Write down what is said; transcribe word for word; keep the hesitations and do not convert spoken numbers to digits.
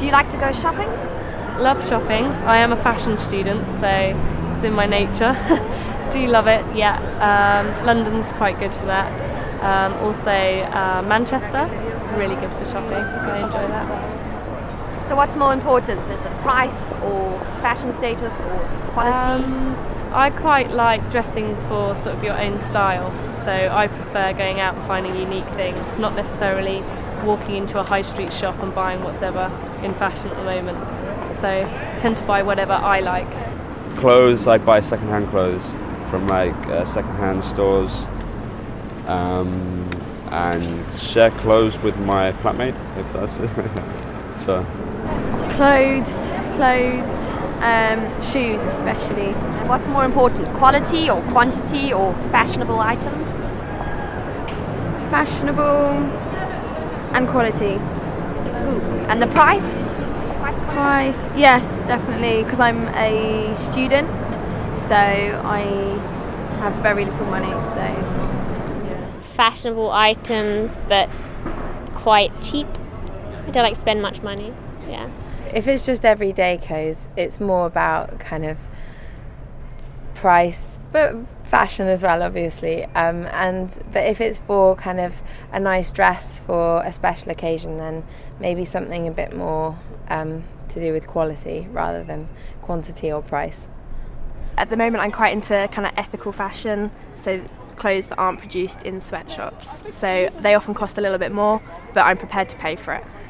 Do you like to go shopping? Love shopping. I am a fashion student, so it's in my nature. Do love it, yeah. Um, London's quite good for that. Um, also uh, Manchester, really good for shopping, so I enjoy that. So what's more important? Is it price or fashion status or quality? Um, I quite like dressing for sort of your own style, so I prefer going out and finding unique things, not necessarily walking into a high street shop and buying what's ever in fashion at the moment. So I tend to buy whatever I like. Clothes, I buy second-hand clothes from like uh, second-hand stores, um, and share clothes with my flatmate, if that's it. So Clothes, clothes, um, shoes especially. And what's more important, quality or quantity or fashionable items? Fashionable and quality. And the price? Price conscious? Price, yes, definitely, because I'm a student, so I have very little money, so. Fashionable items, but quite cheap. I don't like to spend much money, yeah. If it's just everyday clothes, it's more about kind of price, but fashion as well, obviously. Um, and but if it's for kind of a nice dress for a special occasion, then maybe something a bit more um, to do with quality rather than quantity or price. At the moment, I'm quite into kind of ethical fashion, so clothes that aren't produced in sweatshops. So they often cost a little bit more, but I'm prepared to pay for it.